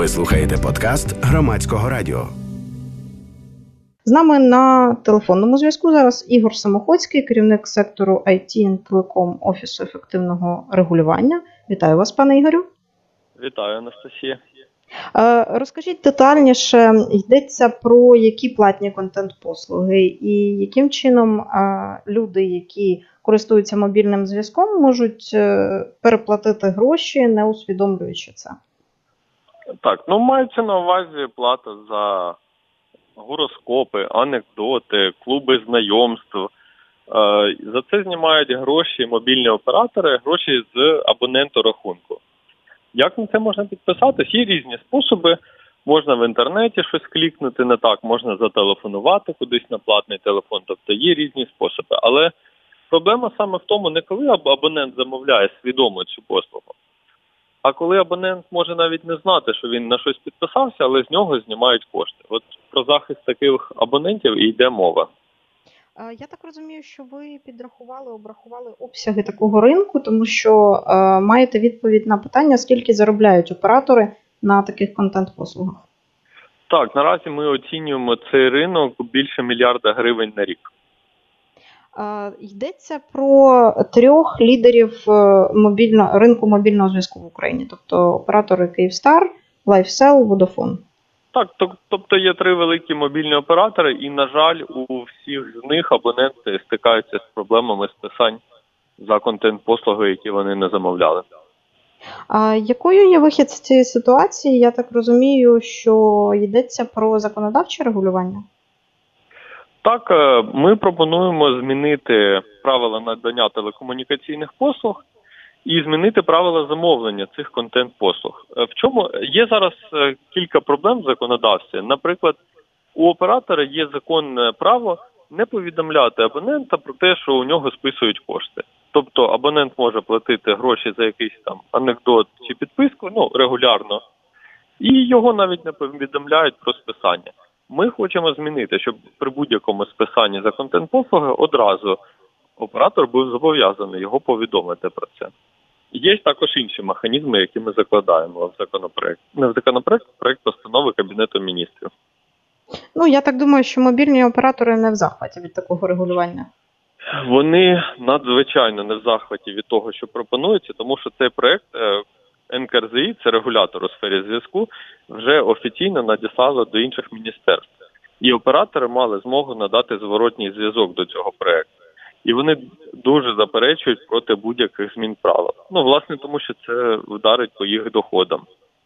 Ви слухаєте подкаст Громадського радіо. З нами на телефонному зв'язку зараз Ігор Самоходський, керівник сектору IT & Telecom Офісу ефективного регулювання. Вітаю вас, пане Ігорю. Вітаю, Анастасія. Розкажіть детальніше, йдеться про які платні контент-послуги і яким чином люди, які користуються мобільним зв'язком, можуть переплатити гроші, не усвідомлюючи це? Так, мається на увазі плата за гороскопи, анекдоти, клуби знайомств. За це знімають гроші мобільні оператори, гроші з абоненту-рахунку. Як на це можна підписатись? Є різні способи. Можна в інтернеті щось клікнути не так, можна зателефонувати кудись на платний телефон. Тобто є різні способи. Але проблема саме в тому, не коли абонент замовляє свідомо цю послугу, а коли абонент може навіть не знати, що він на щось підписався, але з нього знімають кошти. От про захист таких абонентів і йде мова. Я так розумію, що ви обрахували обсяги такого ринку, тому що маєте відповідь на питання, скільки заробляють оператори на таких контент-послугах. Так, наразі ми оцінюємо цей ринок більше мільярда гривень на рік. Йдеться про 3 лідерів ринку мобільного зв'язку в Україні, тобто оператори Kyivstar, LifeSell, Vodafone. Так, тобто є 3 великі мобільні оператори і, на жаль, у всіх з них абоненти стикаються з проблемами списань за контент-послуги, які вони не замовляли. А якою є вихід з цієї ситуації? Я так розумію, що йдеться про законодавче регулювання? Так, ми пропонуємо змінити правила надання телекомунікаційних послуг і змінити правила замовлення цих контент-послуг. В чому є зараз кілька проблем в законодавстві. Наприклад, у оператора є законне право не повідомляти абонента про те, що у нього списують кошти. Тобто абонент може платити гроші за якийсь там анекдот чи підписку, регулярно, і його навіть не повідомляють про списання. Ми хочемо змінити, щоб при будь-якому списанні за контент-послуги одразу оператор був зобов'язаний його повідомити про це. Є також інші механізми, які ми закладаємо в законопроект. Не в законопроект, а в проект постанови Кабінету Міністрів. Я так думаю, що мобільні оператори не в захваті від такого регулювання. Вони надзвичайно не в захваті від того, що пропонується, тому що цей проект НКРЗІ, це регулятор у сфері зв'язку, вже офіційно надіслало до інших міністерств. І оператори мали змогу надати зворотній зв'язок до цього проекту. І вони дуже заперечують проти будь-яких змін правил. Власне, тому що це вдарить по їх доходам.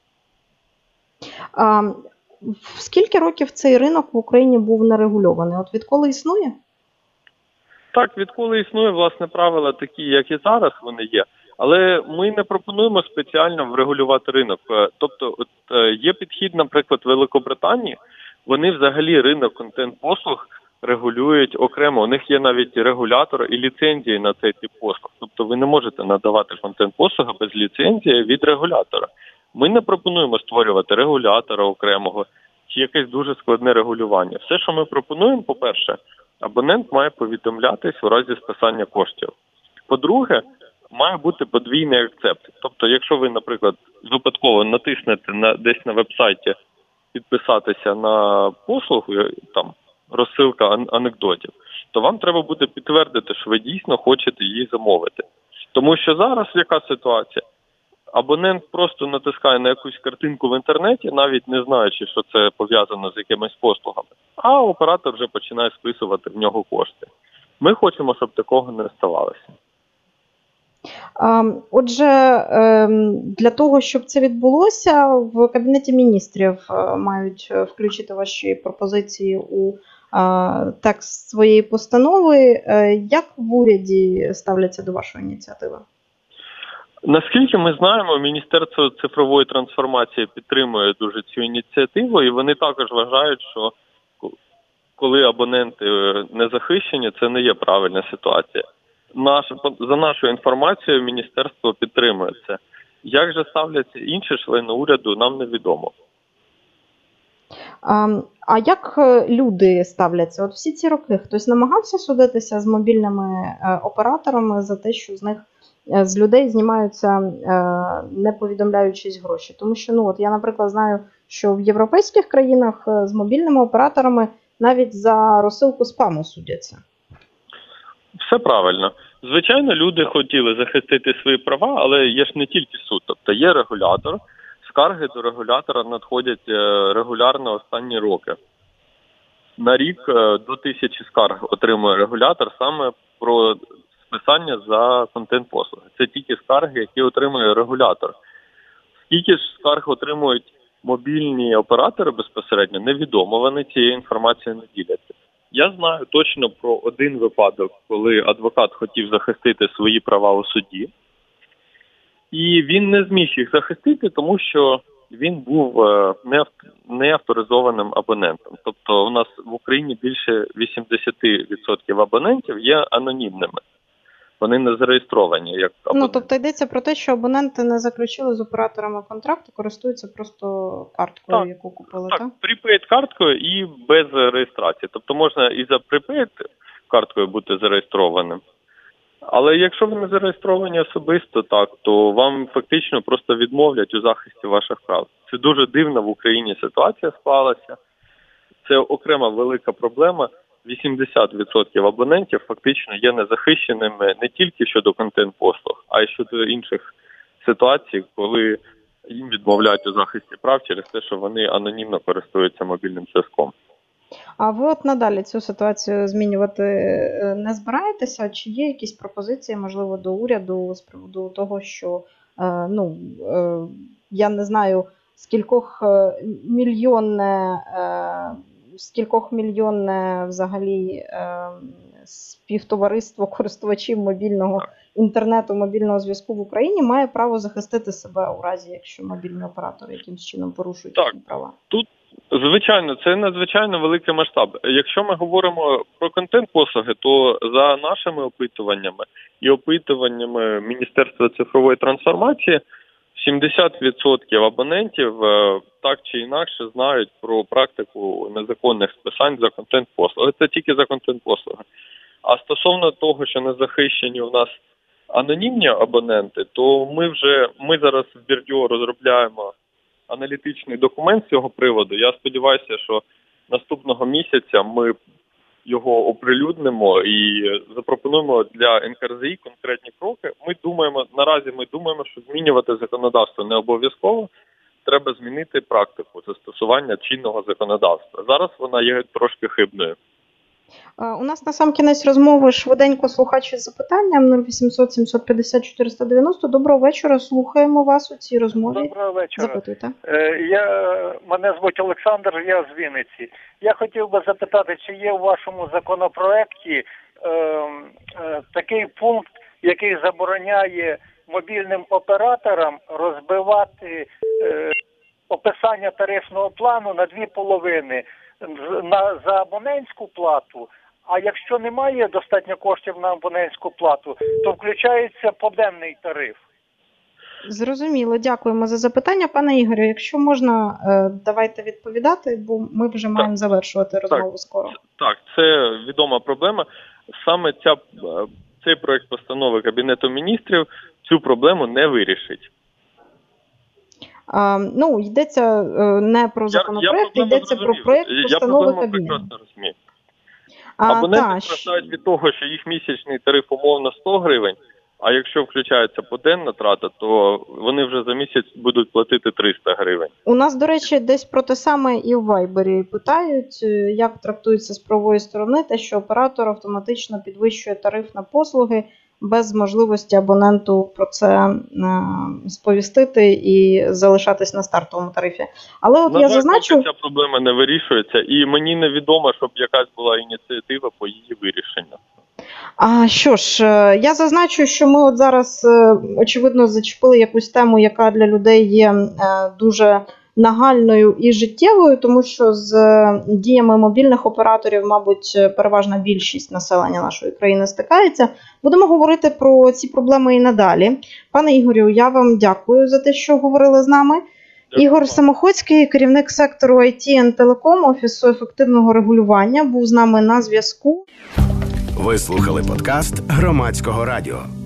Скільки років цей ринок в Україні був нерегульований? От відколи існує? Так, відколи існує, власне, правила такі, як і зараз вони є. Але ми не пропонуємо спеціально врегулювати ринок. Тобто, є підхід, наприклад, Великобританії, вони взагалі ринок контент-послуг регулюють окремо. У них є навіть регулятор і ліцензії на цей тип послуг. Тобто ви не можете надавати контент-послуги без ліцензії від регулятора. Ми не пропонуємо створювати регулятора окремого чи якесь дуже складне регулювання. Все, що ми пропонуємо, по-перше, абонент має повідомлятись у разі списання коштів. По-друге, має бути подвійний акцепт. Тобто, якщо ви, наприклад, випадково натиснете десь на веб-сайті підписатися на послугу, там, розсилка анекдотів, то вам треба буде підтвердити, що ви дійсно хочете її замовити. Тому що зараз яка ситуація? Абонент просто натискає на якусь картинку в інтернеті, навіть не знаючи, що це пов'язано з якимись послугами, а оператор вже починає списувати в нього кошти. Ми хочемо, щоб такого не ставалося. Отже, для того, щоб це відбулося, в Кабінеті Міністрів мають включити ваші пропозиції у текст своєї постанови. Як в уряді ставляться до вашої ініціативи? Наскільки ми знаємо, Міністерство цифрової трансформації підтримує дуже цю ініціативу, і вони також вважають, що коли абоненти не захищені, це не є правильна ситуація. За нашою інформацією, міністерство підтримує це. Як же ставляться інші члени уряду, нам невідомо. А як люди ставляться? От всі ці роки хтось намагався судитися з мобільними операторами за те, що з них з людей знімаються, не повідомляючись гроші. Тому що, я, наприклад, знаю, що в європейських країнах з мобільними операторами навіть за розсилку спаму судяться. Все правильно. Звичайно, люди хотіли захистити свої права, але є ж не тільки суд. Тобто є регулятор, скарги до регулятора надходять регулярно останні роки. На рік до 1000 скарг отримує регулятор саме про списання за контент-послуги. Це тільки скарги, які отримує регулятор. Скільки ж скарг отримують мобільні оператори безпосередньо, невідомо, вони цією інформацією не діляться. Я знаю точно про один випадок, коли адвокат хотів захистити свої права у суді, і він не зміг їх захистити, тому що він був неавторизованим абонентом. Тобто у нас в Україні більше 80% абонентів є анонімними. Вони не зареєстровані як абоненти. Тобто йдеться про те, що абоненти не заключили з операторами контракту, користуються просто карткою, так, яку купили, так? Так, припейд-карткою і без реєстрації. Тобто можна і за припейд-карткою бути зареєстрованим. Але якщо ви не зареєстровані особисто, то вам фактично просто відмовлять у захисті ваших прав. Це дуже дивна в Україні ситуація склалася. Це окрема велика проблема. 80% абонентів фактично є незахищеними не тільки щодо контент-послуг, а й щодо інших ситуацій, коли їм відмовляють у захисті прав через те, що вони анонімно користуються мобільним зв'язком. А ви надалі цю ситуацію змінювати не збираєтеся? Чи є якісь пропозиції, можливо, до уряду з приводу того, що, я не знаю, скількохмільйонне взагалі співтовариство користувачів мобільного інтернету, мобільного зв'язку в Україні має право захистити себе у разі, якщо мобільні оператори якимось чином порушують їхні права? Тут, звичайно, це надзвичайно великий масштаб. Якщо ми говоримо про контент-послуги, то за нашими опитуваннями і опитуваннями Міністерства цифрової трансформації 70% абонентів так чи інакше знають про практику незаконних списань за контент-послуги. Це тільки за контент-послуги. А стосовно того, що не захищені у нас анонімні абоненти, то ми зараз в Бірдіо розробляємо аналітичний документ з цього приводу. Я сподіваюся, що наступного місяця ми його оприлюднимо і запропонуємо для НКРЗІ конкретні кроки. Наразі ми думаємо, що змінювати законодавство не обов'язково. Треба змінити практику застосування чинного законодавства. Зараз вона є трошки хибною. У нас на сам кінець розмови швиденько слухач із запитанням 0800 750 490. Доброго вечора, слухаємо вас у цій розмові. Доброго вечора. Запитуйте. Мене звуть Олександр, я з Вінниці. Я хотів би запитати, чи є у вашому законопроекті такий пункт, який забороняє мобільним операторам розбивати описання тарифного плану на дві половини за абонентську плату, а якщо немає достатньо коштів на абонентську плату, то включається поденний тариф. Зрозуміло, дякуємо за запитання. Пане Ігорю, якщо можна, давайте відповідати, бо ми вже маємо завершувати розмову скоро. Так, це відома проблема. Саме цей проект постанови Кабінету міністрів цю проблему не вирішить. Йдеться не про законопроект, йдеться про проект постанови Кабінету. Я прекрасно розумію. Абоненти страждають від того, що їх місячний тариф умовно 100 гривень, а якщо включається поденна трата, то вони вже за місяць будуть платити 300 гривень. У нас, до речі, десь про те саме і в Вайбері питають, як трактується з правової сторони те, що оператор автоматично підвищує тариф на послуги без можливості абоненту про це сповістити і залишатись на стартовому тарифі. Але я зазначу, ця проблема не вирішується, і мені невідомо, щоб якась була ініціатива по її вирішенню. Що ж, я зазначу, що ми зараз, очевидно, зачепили якусь тему, яка для людей є дуже нагальною і життєвою, тому що з діями мобільних операторів, мабуть, переважна більшість населення нашої країни стикається. Будемо говорити про ці проблеми і надалі. Пане Ігорю, я вам дякую за те, що говорили з нами. Дякую. Ігор Самоходський, керівник сектору IT and Telecom Офісу ефективного регулювання, був з нами на зв'язку. Ви слухали подкаст Громадського радіо.